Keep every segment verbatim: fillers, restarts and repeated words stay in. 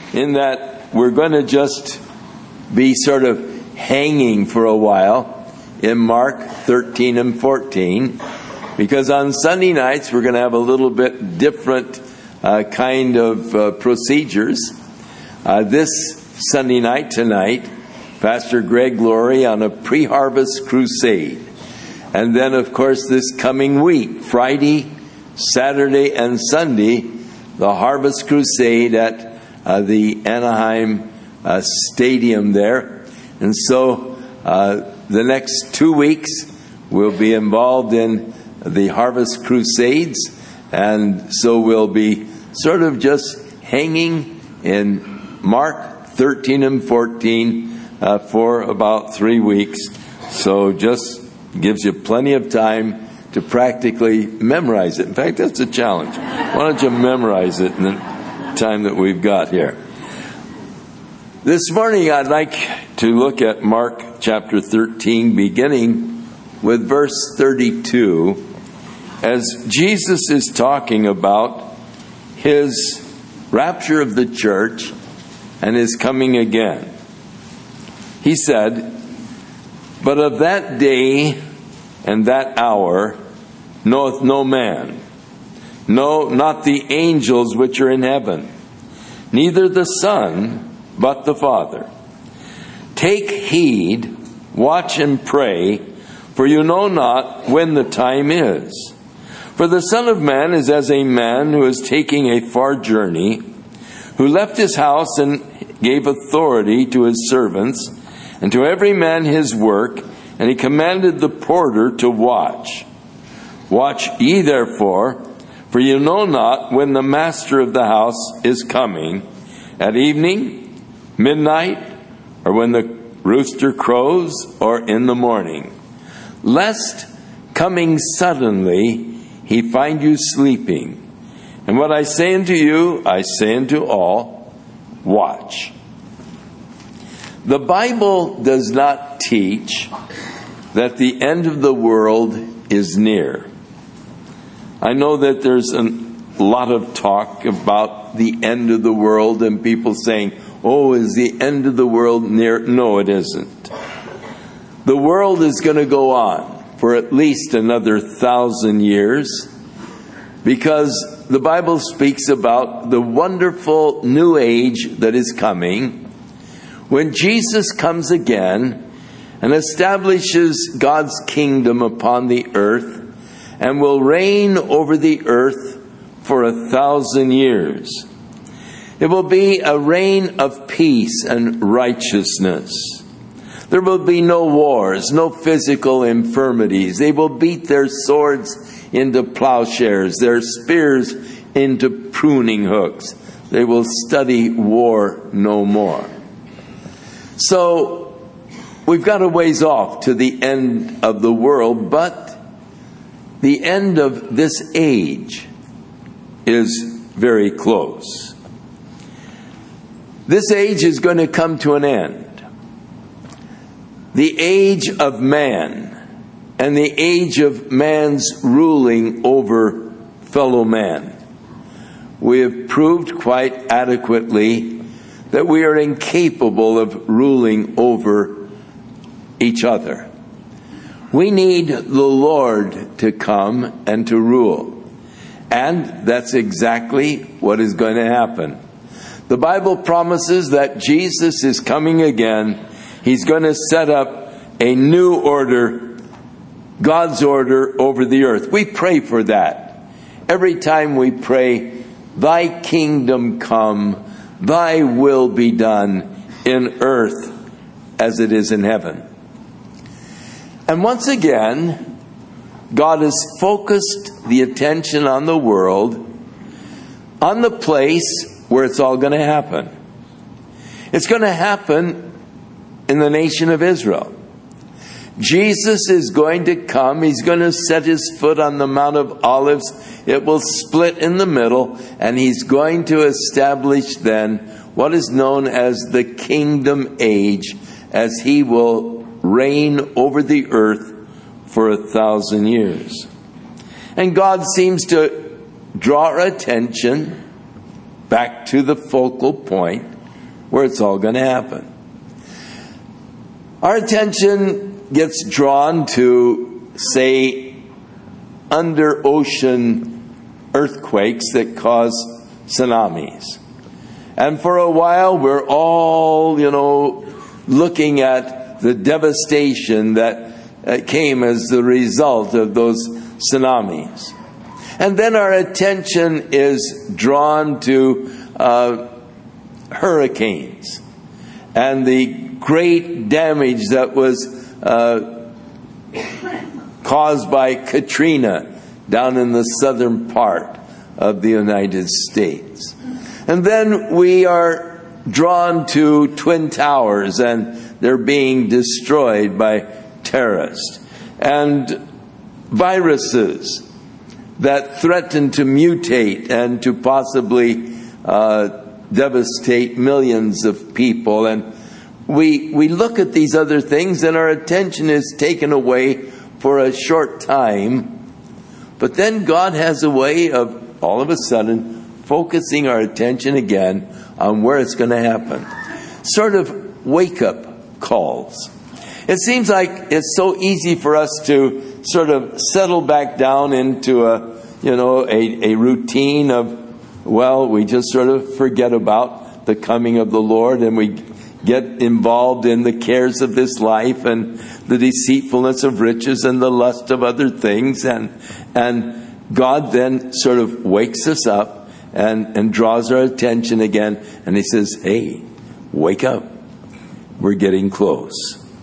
in that we're going to just be sort of hanging for a while in Mark thirteen and fourteen, because on Sunday nights we're going to have a little bit different uh, kind of uh, procedures. Uh, this Sunday night, tonight, Pastor Greg Laurie on a pre-harvest crusade. And then, of course, this coming week, Friday, Saturday, and Sunday, the Harvest Crusade at uh, the Anaheim uh, Stadium there. And so uh, the next two weeks we'll be involved in the Harvest Crusades. And so we'll be sort of just hanging in Mark thirteen and fourteen uh, for about three weeks. So just gives you plenty of time to practically memorize it. In fact, that's a challenge. Why don't you memorize it in the time that we've got here? This morning I'd like to look at Mark chapter thirteen, beginning with verse thirty-two, as Jesus is talking about his rapture of the church and his coming again. He said, "But of that day and that hour knoweth no man, no, not the angels which are in heaven, neither the Son, but the Father. Take heed, watch and pray, for you know not when the time is. For the Son of Man is as a man who is taking a far journey, who left his house and gave authority to his servants, and to every man his work, and he commanded the porter to watch. Watch ye therefore, for you know not when the master of the house is coming, at evening, midnight, or when the rooster crows, or in the morning, lest coming suddenly he find you sleeping. And what I say unto you, I say unto all, watch." The Bible does not teach that the end of the world is near. I know that there's a lot of talk about the end of the world and people saying, "Oh, is the end of the world near?" No, it isn't. The world is going to go on for at least another thousand years, because the Bible speaks about the wonderful new age that is coming when Jesus comes again and establishes God's kingdom upon the earth and will reign over the earth for a thousand years. It will be a reign of peace and righteousness. There will be no wars, no physical infirmities. They will beat their swords into plowshares, their spears into pruning hooks. They will study war no more. So, we've got a ways off to the end of the world, but the end of this age is very close. This age is going to come to an end. The age of man and the age of man's ruling over fellow man. We have proved quite adequately that we are incapable of ruling over each other. We need the Lord to come and to rule. And that's exactly what is going to happen. The Bible promises that Jesus is coming again. He's going to set up a new order, God's order over the earth. We pray for that. Every time we pray, "Thy kingdom come, Thy will be done in earth as it is in heaven." And once again, God has focused the attention on the world, on the place where it's all going to happen. It's going to happen in the nation of Israel. Jesus is going to come. He's going to set his foot on the Mount of Olives. It will split in the middle, and he's going to establish then what is known as the kingdom age, as he will reign over the earth for a thousand years. And God seems to draw our attention back to the focal point, where it's all going to happen. Our attention gets drawn to, say, under ocean earthquakes that cause tsunamis. And for a while, we're all, you know, looking at the devastation that uh, came as the result of those tsunamis. And then our attention is drawn to uh, hurricanes and the great damage that was uh, caused by Katrina down in the southern part of the United States. And then we are drawn to Twin Towers, and they're being destroyed by terrorists. And viruses that threaten to mutate and to possibly uh, devastate millions of people. And we we look at these other things, and our attention is taken away for a short time. But then God has a way of, all of a sudden, focusing our attention again on where it's going to happen. Sort of wake-up calls. It seems like it's so easy for us to sort of settle back down into a, you know, a, a routine of, well, we just sort of forget about the coming of the Lord, and we get involved in the cares of this life and the deceitfulness of riches and the lust of other things. And and God then sort of wakes us up and, and draws our attention again. And He says, hey, wake up. We're getting close.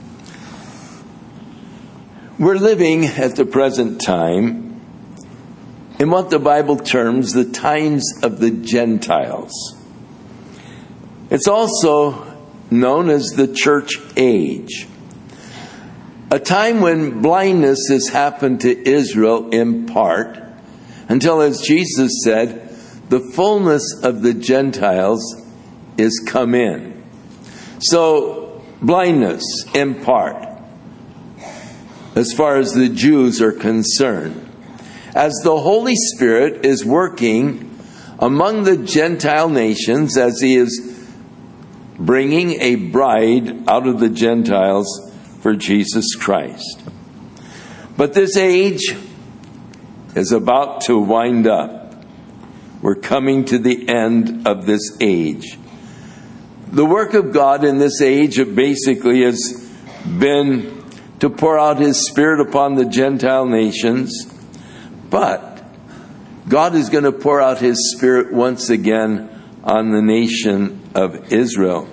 We're living at the present time in what the Bible terms the times of the Gentiles. It's also known as the church age. A time when blindness has happened to Israel in part, until, as Jesus said, the fullness of the Gentiles is come in. So, blindness in part, as far as the Jews are concerned. As the Holy Spirit is working among the Gentile nations, as He is bringing a bride out of the Gentiles for Jesus Christ. But this age is about to wind up. We're coming to the end of this age. The work of God in this age basically has been to pour out His Spirit upon the Gentile nations. But God is going to pour out His Spirit once again on the nation of Israel.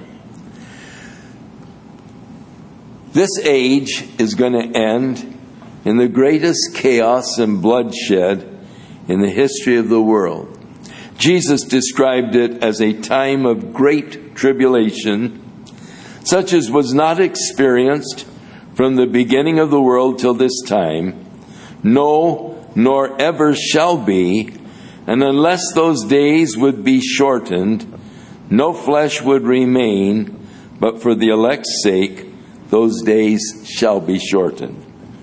This age is going to end in the greatest chaos and bloodshed in the history of the world. Jesus described it as a time of great tribulation, such as was not experienced from the beginning of the world till this time, no, nor ever shall be, and unless those days would be shortened, no flesh would remain, but for the elect's sake, those days shall be shortened.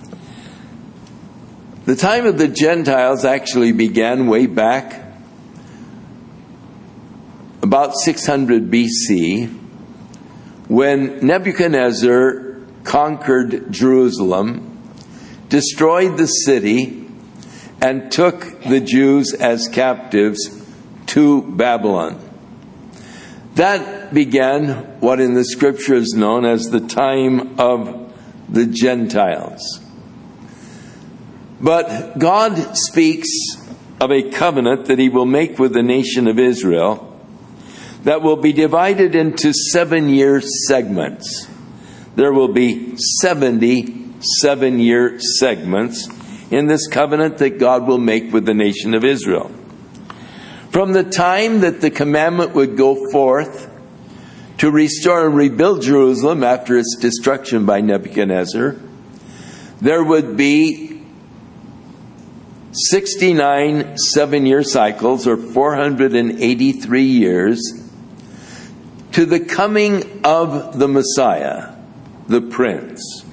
The time of the Gentiles actually began way back about six hundred B C, when Nebuchadnezzar conquered Jerusalem, destroyed the city, and took the Jews as captives to Babylon. That began what in the Scripture is known as the time of the Gentiles. But God speaks of a covenant that He will make with the nation of Israel that will be divided into seven-year segments. There will be seventy seven-year segments in this covenant that God will make with the nation of Israel. From the time that the commandment would go forth to restore and rebuild Jerusalem after its destruction by Nebuchadnezzar, there would be sixty-nine seven-year cycles, or four hundred eighty-three years, to the coming of the Messiah, the Prince.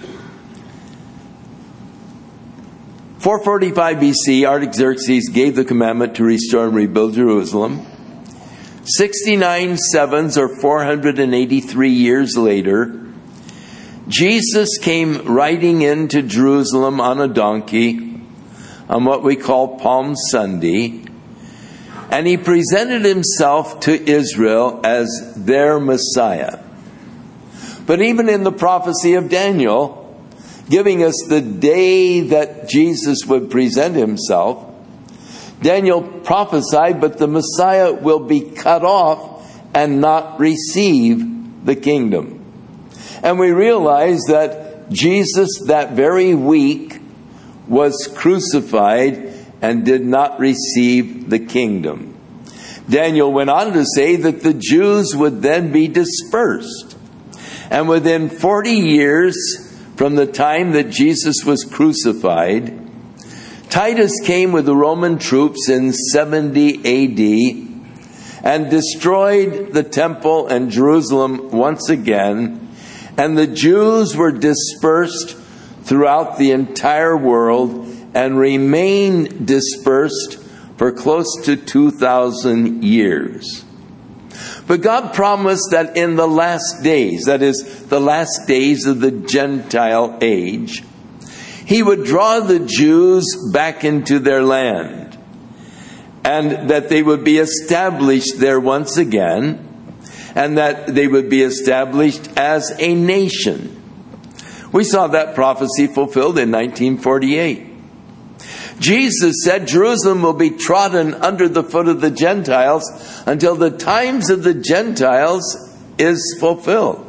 four forty-five B C, Artaxerxes gave the commandment to restore and rebuild Jerusalem. sixty-nine sevens, or four hundred eighty-three years later, Jesus came riding into Jerusalem on a donkey on what we call Palm Sunday, and he presented himself to Israel as their Messiah. But even in the prophecy of Daniel, giving us the day that Jesus would present himself, Daniel prophesied, but the Messiah will be cut off and not receive the kingdom. And we realize that Jesus that very week was crucified and did not receive the kingdom. Daniel went on to say that the Jews would then be dispersed. And within forty years from the time that Jesus was crucified, Titus came with the Roman troops in seventy A D and destroyed the temple and Jerusalem once again, and the Jews were dispersed throughout the entire world and remained dispersed for close to two thousand years. But God promised that in the last days, that is, the last days of the Gentile age, he would draw the Jews back into their land, and that they would be established there once again, and that they would be established as a nation. We saw that prophecy fulfilled in nineteen forty-eight. Jesus said Jerusalem will be trodden under the foot of the Gentiles until the times of the Gentiles is fulfilled.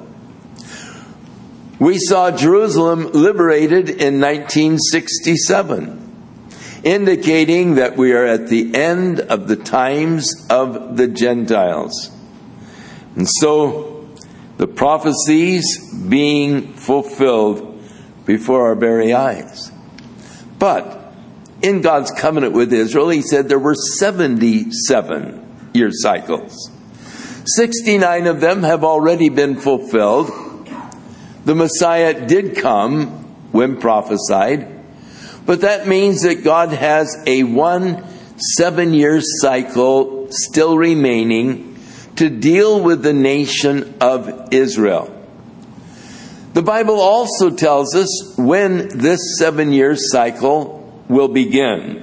We saw Jerusalem liberated in nineteen sixty-seven, indicating that we are at the end of the times of the Gentiles. And so, the prophecies being fulfilled before our very eyes. But, in God's covenant with Israel, he said there were seventy-seven year cycles. sixty-nine of them have already been fulfilled. The Messiah did come when prophesied, but that means that God has a one seven-year cycle still remaining to deal with the nation of Israel. The Bible also tells us when this seven-year cycle will begin.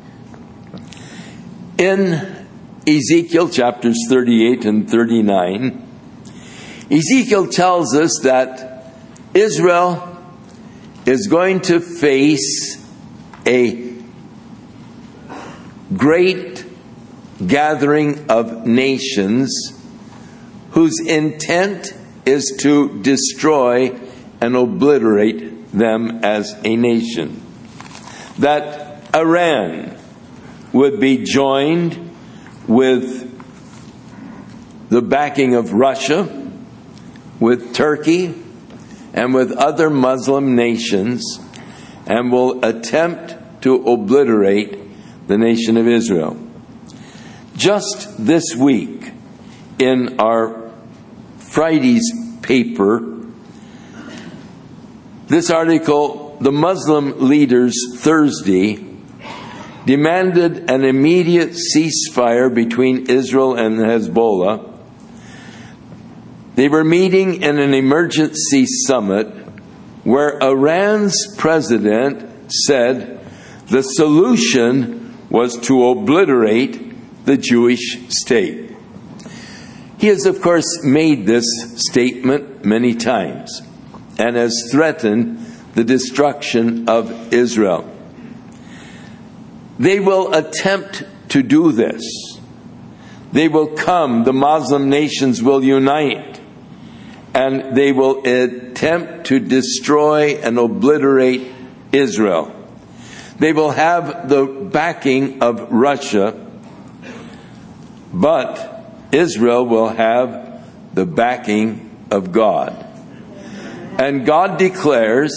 In Ezekiel chapters thirty-eight and thirty-nine, Ezekiel tells us that Israel is going to face a great gathering of nations whose intent is to destroy and obliterate them as a nation. That Iran would be joined with the backing of Russia, with Turkey, and with other Muslim nations, and will attempt to obliterate the nation of Israel. Just this week, in our Friday's paper, this article, the Muslim leaders Thursday demanded an immediate ceasefire between Israel and Hezbollah. They were meeting in an emergency summit where Iran's president said the solution was to obliterate the Jewish state. He has, of course, made this statement many times and has threatened the destruction of Israel. They will attempt to do this. They will come, the Muslim nations will unite, and they will attempt to destroy and obliterate Israel. They will have the backing of Russia, but Israel will have the backing of God. And God declares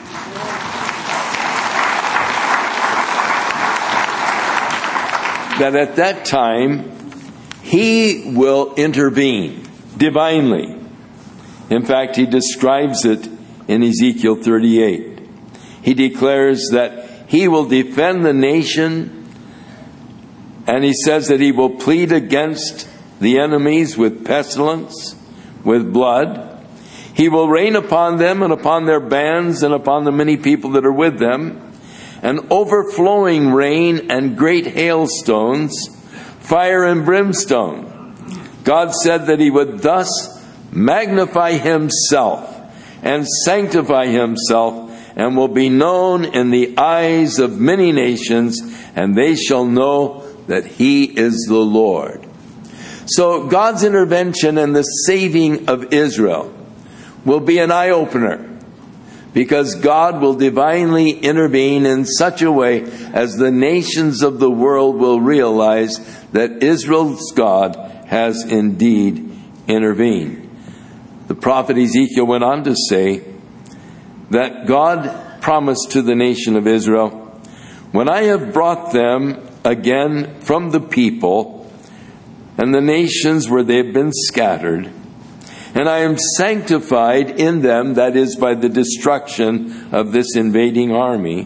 that at that time, He will intervene divinely. In fact, He describes it in Ezekiel thirty-eight. He declares that He will defend the nation, and He says that He will plead against the enemies with pestilence, with blood. He will rain upon them and upon their bands and upon the many people that are with them, an overflowing rain and great hailstones, fire and brimstone. God said that He would thus magnify Himself and sanctify Himself, and will be known in the eyes of many nations, and they shall know that He is the Lord. So God's intervention and the saving of Israel will be an eye-opener, because God will divinely intervene in such a way as the nations of the world will realize that Israel's God has indeed intervened. The prophet Ezekiel went on to say that God promised to the nation of Israel, "When I have brought them again from the people and the nations where they have been scattered, and I am sanctified in them," that is, by the destruction of this invading army,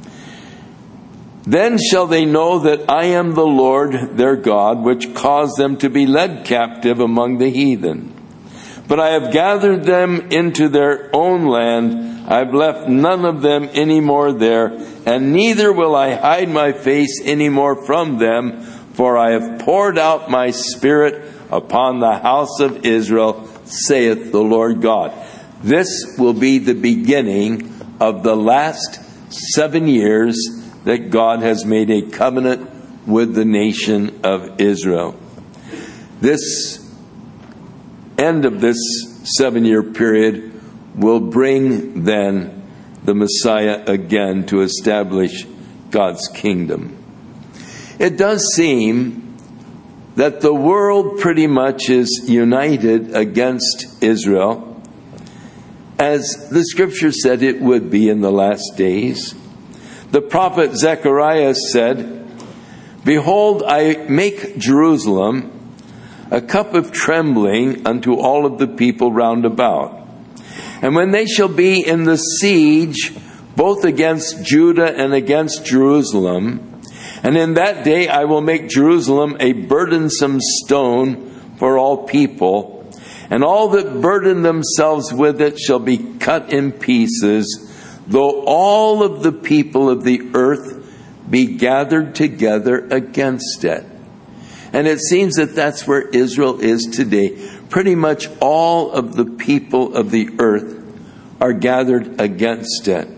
"then shall they know that I am the Lord their God, which caused them to be led captive among the heathen. But I have gathered them into their own land. I have left none of them any more there, and neither will I hide my face any more from them, for I have poured out my Spirit upon the house of Israel, saith the Lord God." This will be the beginning of the last seven years that God has made a covenant with the nation of Israel. This end of this seven-year period will bring then the Messiah again to establish God's kingdom. It does seem that the world pretty much is united against Israel, as the Scripture said it would be in the last days. The prophet Zechariah said, "Behold, I make Jerusalem a cup of trembling unto all of the people round about. And when they shall be in the siege, both against Judah and against Jerusalem, and in that day I will make Jerusalem a burdensome stone for all people, and all that burden themselves with it shall be cut in pieces, though all of the people of the earth be gathered together against it." And it seems that that's where Israel is today. Pretty much all of the people of the earth are gathered against it.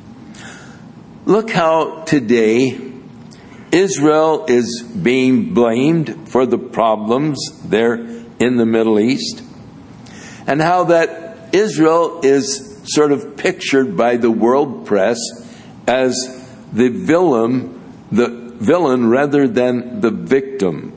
Look how today Israel is being blamed for the problems there in the Middle East, and how that Israel is sort of pictured by the world press as the villain, the villain rather than the victim.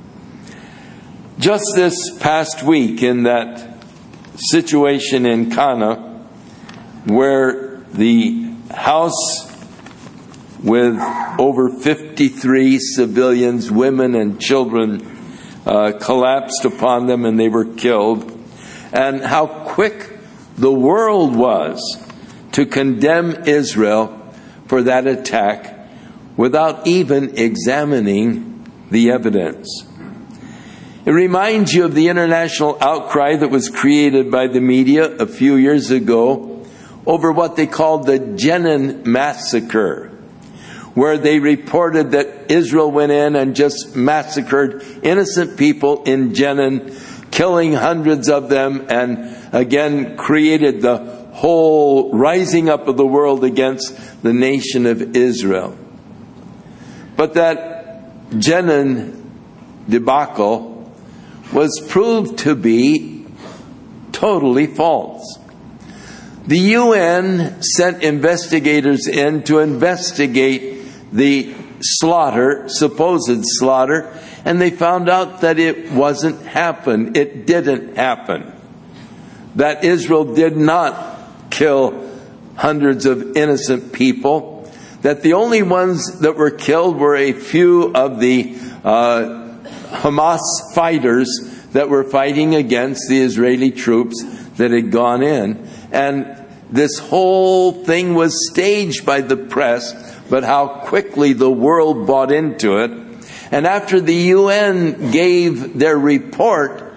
Just this past week, in that situation in Cana, where the house with over fifty-three civilians, women and children, uh, collapsed upon them and they were killed, and how quick the world was to condemn Israel for that attack without even examining the evidence. It reminds you of the international outcry that was created by the media a few years ago over what they called the Jenin massacre, where they reported that Israel went in and just massacred innocent people in Jenin, killing hundreds of them, and again created the whole rising up of the world against the nation of Israel. But that Jenin debacle was proved to be totally false. The U N sent investigators in to investigate the slaughter, supposed slaughter, and they found out that it wasn't happened. It didn't happen. That Israel did not kill hundreds of innocent people. That the only ones that were killed were a few of the uh, Hamas fighters that were fighting against the Israeli troops that had gone in. And this whole thing was staged by the press, but how quickly the world bought into it. And after the U N gave their report,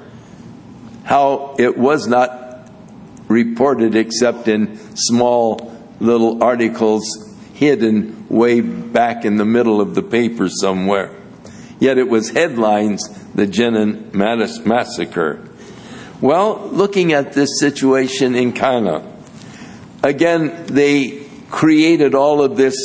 how it was not reported except in small little articles hidden way back in the middle of the paper somewhere. Yet it was headlines, the Jenin massacre. Well, looking at this situation in Cana, again, they created all of this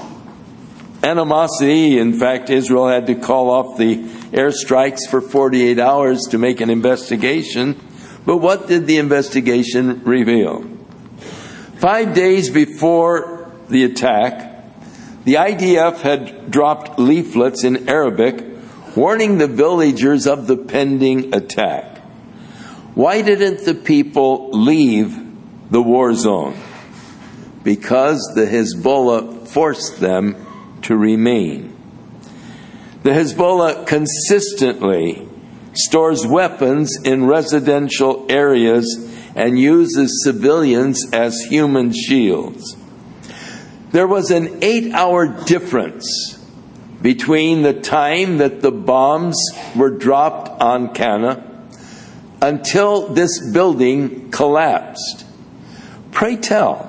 animosity. In fact, Israel had to call off the airstrikes for forty-eight hours to make an investigation. But what did the investigation reveal? Five days before the attack, the I D F had dropped leaflets in Arabic warning the villagers of the pending attack. Why didn't the people leave the war zone? Because the Hezbollah forced them to remain. The Hezbollah consistently stores weapons in residential areas and uses civilians as human shields. There was an eight-hour difference between the time that the bombs were dropped on Cana until this building collapsed. Pray tell,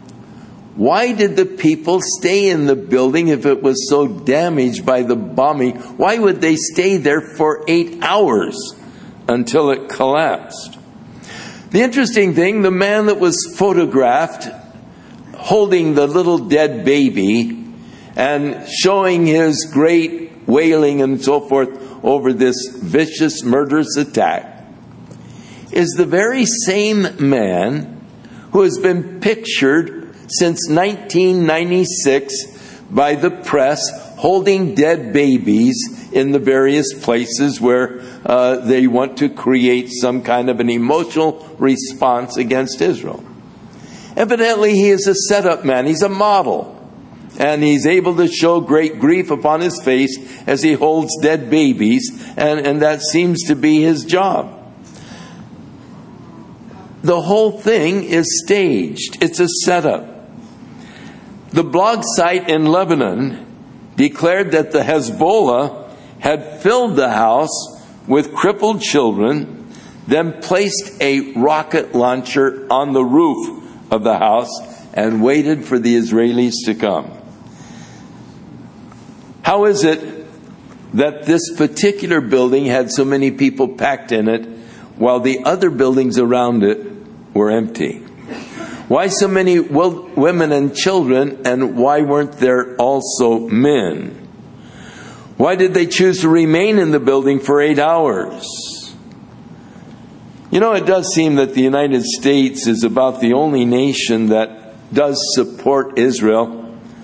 why did the people stay in the building if it was so damaged by the bombing? Why would they stay there for eight hours until it collapsed? The interesting thing, the man that was photographed holding the little dead baby and showing his great wailing and so forth over this vicious, murderous attack, is the very same man who has been pictured since nineteen ninety-six by the press holding dead babies in the various places where uh, they want to create some kind of an emotional response against Israel. Evidently, he is a setup man. He's a model. And he's able to show great grief upon his face as he holds dead babies, and, and that seems to be his job. The whole thing is staged. It's a setup. The blog site in Lebanon declared that the Hezbollah had filled the house with crippled children, then placed a rocket launcher on the roof of the house and waited for the Israelis to come. How is it that this particular building had so many people packed in it while the other buildings around it were empty? Why so many women and children, and why weren't there also men? Why did they choose to remain in the building for eight hours? You know, it does seem that the United States is about the only nation that does support Israel.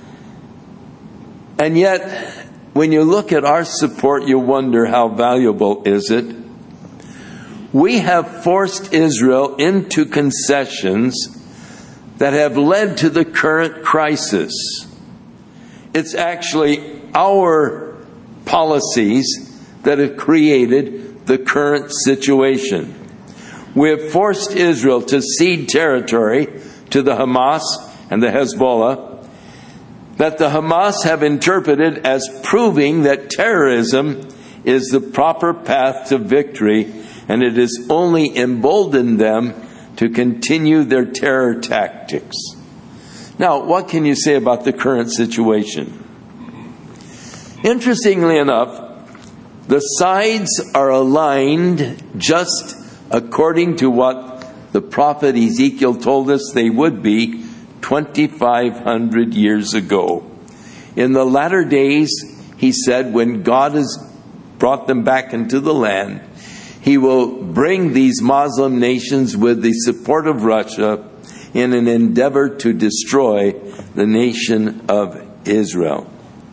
And yet, when you look at our support, you wonder how valuable is it? We have forced Israel into concessions that have led to the current crisis. It's actually our policies that have created the current situation. We have forced Israel to cede territory to the Hamas and the Hezbollah that the Hamas have interpreted as proving that terrorism is the proper path to victory, and it has only emboldened them to continue their terror tactics. Now, what can you say about the current situation? Interestingly enough, the sides are aligned just according to what the prophet Ezekiel told us they would be twenty-five hundred years ago. In the latter days, he said, when God has brought them back into the land, he will bring these Muslim nations with the support of Russia in an endeavor to destroy the nation of Israel.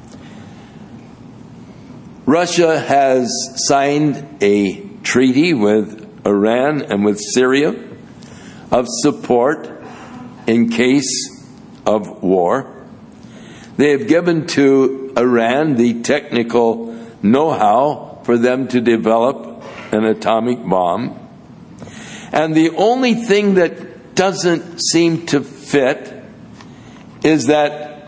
Russia has signed a treaty with Iran and with Syria of support in case of war. They have given to Iran the technical know-how for them to develop an atomic bomb. And the only thing that doesn't seem to fit is that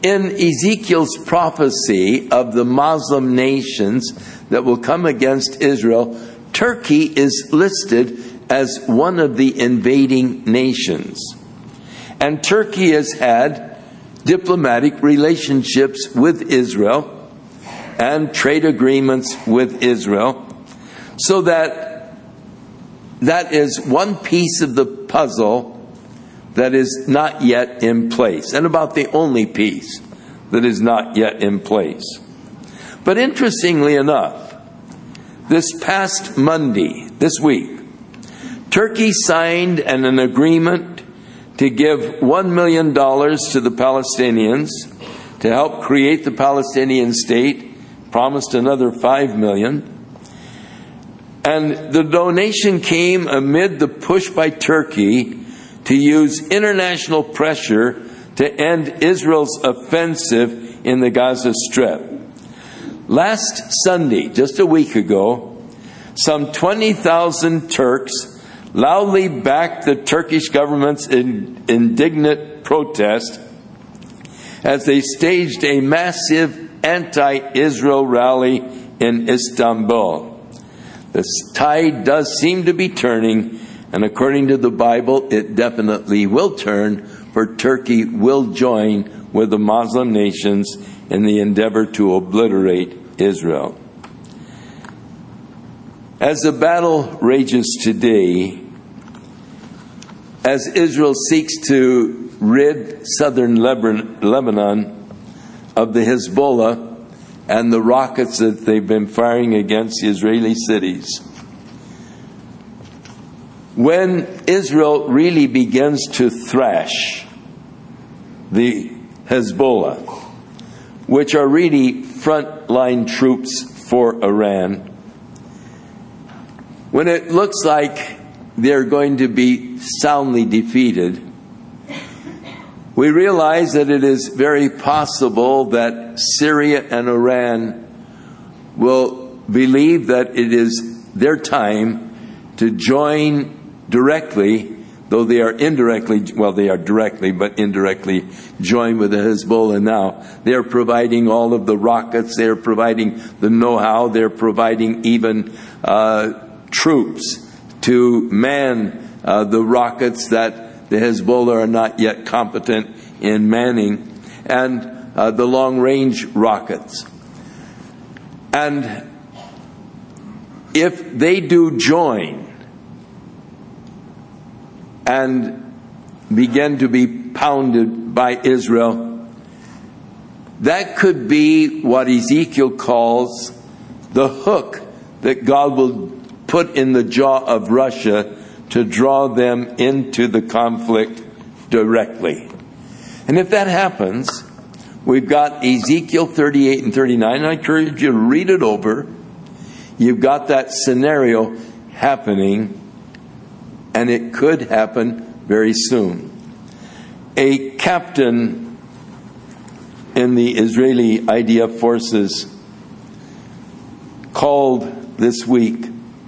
In Ezekiel's prophecy of the Muslim nations that will come against Israel, Turkey is listed as one of the invading nations. And Turkey has had diplomatic relationships with Israel and trade agreements with Israel, so that that is one piece of the puzzle that is not yet in place, and about the only piece that is not yet in place. But interestingly enough, this past Monday, this week, Turkey signed an, an agreement to give one million dollars to the Palestinians to help create the Palestinian state, promised another five million dollars. And the donation came amid the push by Turkey to use international pressure to end Israel's offensive in the Gaza Strip. Last Sunday, just a week ago, some twenty thousand Turks loudly backed the Turkish government's indignant protest as they staged a massive anti-Israel rally in Istanbul. The tide does seem to be turning, and according to the Bible, it definitely will turn, for Turkey will join with the Muslim nations in the endeavor to obliterate Israel. As the battle rages today, as Israel seeks to rid southern Lebanon of the Hezbollah and the rockets that they've been firing against the Israeli cities, when Israel really begins to thrash the Hezbollah, which are really frontline troops for Iran, when it looks like they're going to be soundly defeated, we realize that it is very possible that Syria and Iran will believe that it is their time to join directly, though they are indirectly, well, they are directly, but indirectly join with the Hezbollah now. They are providing all of the rockets, they are providing the know-how, they're providing even uh, troops to man uh, the rockets that the Hezbollah are not yet competent in manning, and uh, the long-range rockets. And if they do join and begin to be pounded by Israel, that could be what Ezekiel calls the hook that God will put in the jaw of Russia to draw them into the conflict directly. And if that happens, we've got Ezekiel thirty-eight and thirty-nine, and I encourage you to read it over. You've got that scenario happening, and it could happen very soon. A captain in the Israeli I D F forces called this week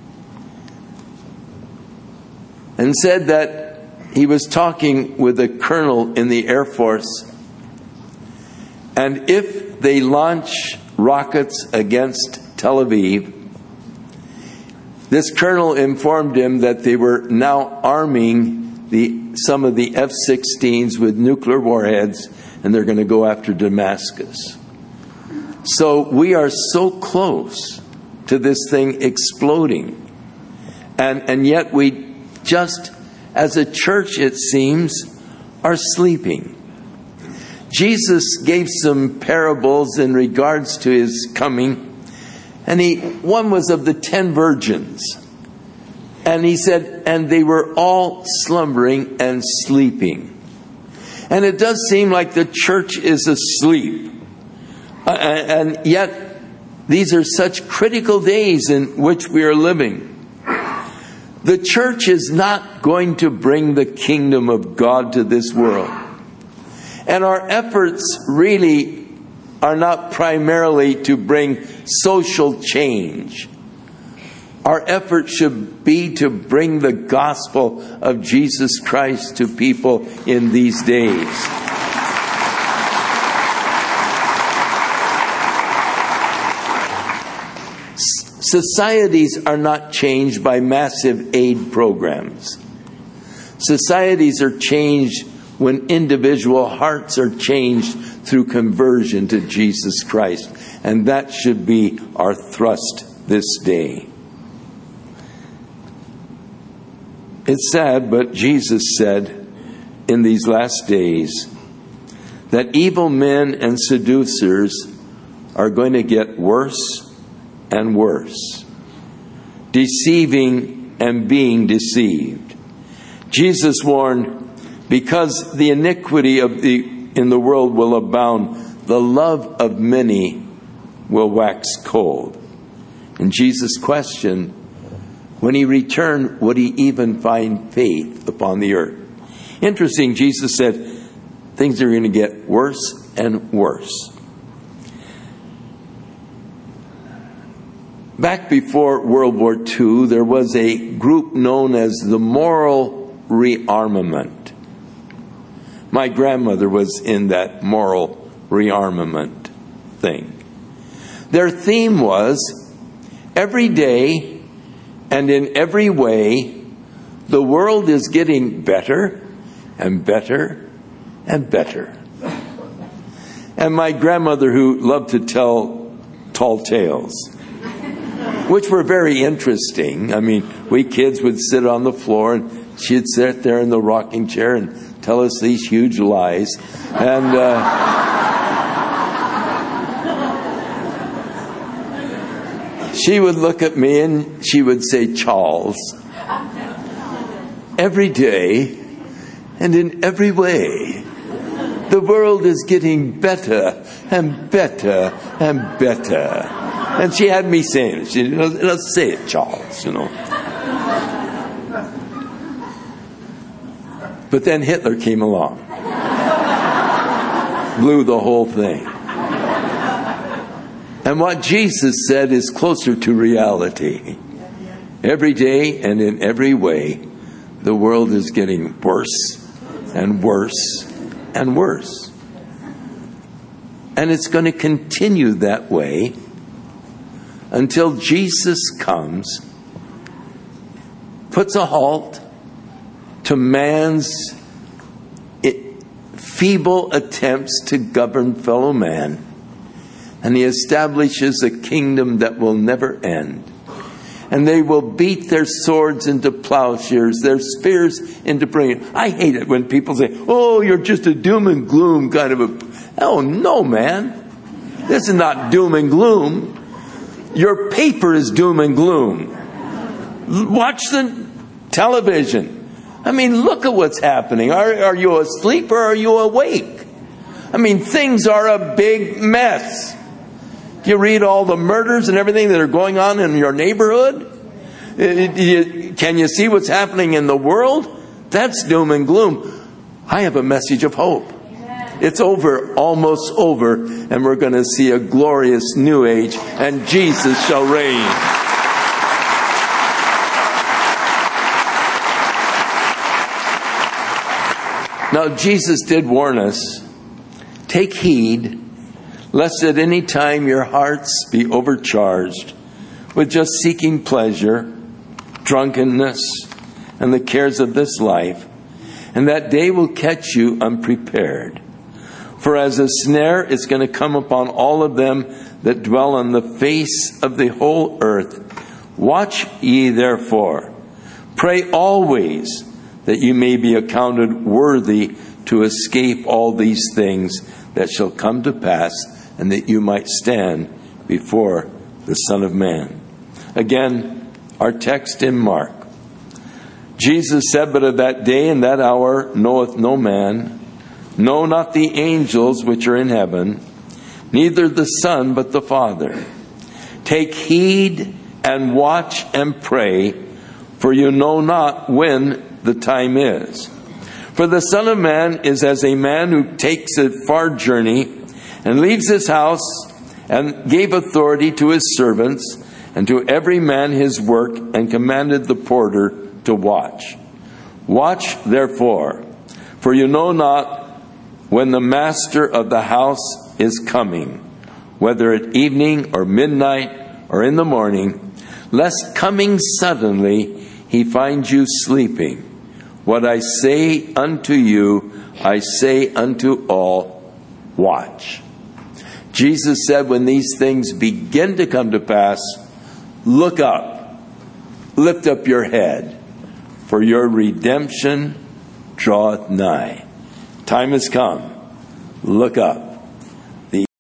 and said that he was talking with a colonel in the Air Force, and if they launch rockets against Tel Aviv, this colonel informed him that they were now arming the some of the F sixteens with nuclear warheads, and they're going to go after Damascus. So we are so close to this thing exploding, and and yet we just, as a church, it seems, are sleeping. Jesus gave some parables in regards to his coming, and he one was of the ten virgins. And he said, and they were all slumbering and sleeping. And it does seem like the church is asleep. Uh, and yet, these are such critical days in which we are living. The church is not going to bring the kingdom of God to this world. And our efforts really are not primarily to bring social change. Our effort should be to bring the gospel of Jesus Christ to people in these days. Societies are not changed by massive aid programs. Societies are changed when individual hearts are changed through conversion to Jesus Christ. And that should be our thrust this day. It's sad, but Jesus said in these last days that evil men and seducers are going to get worse and worse, deceiving and being deceived. Jesus warned, because the iniquity of the in the world will abound, the love of many will wax cold. And Jesus questioned, when he returned, would he even find faith upon the earth? Interesting, Jesus said, things are going to get worse and worse. Back before World War Two, there was a group known as the Moral Rearmament. My grandmother was in that moral rearmament thing. Their theme was, every day and in every way, the world is getting better and better and better. And my grandmother, who loved to tell tall tales, which were very interesting. I mean, we kids would sit on the floor and she'd sit there in the rocking chair and tell us these huge lies. And uh, she would look at me and she would say, Charles, every day and in every way, the world is getting better and better and better. And she had me saying it. She, let's say it, Charles, you know. But then Hitler came along. Blew the whole thing. And what Jesus said is closer to reality. Every day and in every way, the world is getting worse and worse and worse. And it's going to continue that way until Jesus comes, puts a halt to man's feeble attempts to govern fellow man, and he establishes a kingdom that will never end. And they will beat their swords into plowshares, their spears into bringing. I hate it when people say, oh, you're just a doom and gloom kind of a... Oh, no, man. This is not doom and gloom. Your paper is doom and gloom. Watch the television. I mean, look at what's happening. Are, are you asleep or are you awake? I mean, things are a big mess. You read all the murders and everything that are going on in your neighborhood? Can you see what's happening in the world? That's doom and gloom. I have a message of hope. It's over, almost over, and we're going to see a glorious new age, and Jesus shall reign. Now, Jesus did warn us, take heed, lest at any time your hearts be overcharged with just seeking pleasure, drunkenness, and the cares of this life, and that day will catch you unprepared. For as a snare is going to come upon all of them that dwell on the face of the whole earth. Watch ye therefore. Pray always that you may be accounted worthy to escape all these things that shall come to pass, and that you might stand before the Son of Man. Again, our text in Mark. Jesus said, but of that day and that hour knoweth no man, no, not the angels which are in heaven, neither the Son, but the Father. Take heed and watch and pray, for you know not when the time is. For the Son of Man is as a man who takes a far journey and leaves his house and gave authority to his servants and to every man his work, and commanded the porter to watch. Watch therefore, for you know not when the master of the house is coming, whether at evening or midnight or in the morning, lest coming suddenly he find you sleeping. What I say unto you, I say unto all, watch. Jesus said, when these things begin to come to pass, look up, lift up your head, for your redemption draweth nigh. Time has come. Look up.